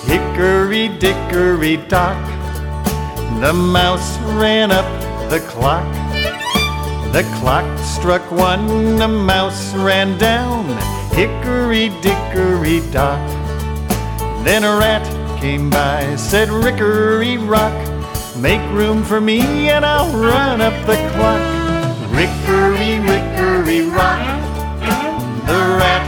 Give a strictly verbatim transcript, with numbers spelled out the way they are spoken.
Hickory dickory dock, the mouse ran up the clock. The clock struck one, the mouse ran down. Hickory dickory dock. Then a rat came by, said Rickory rock, make room for me and I'll run up the clock. Rickory, rickory rock, the rat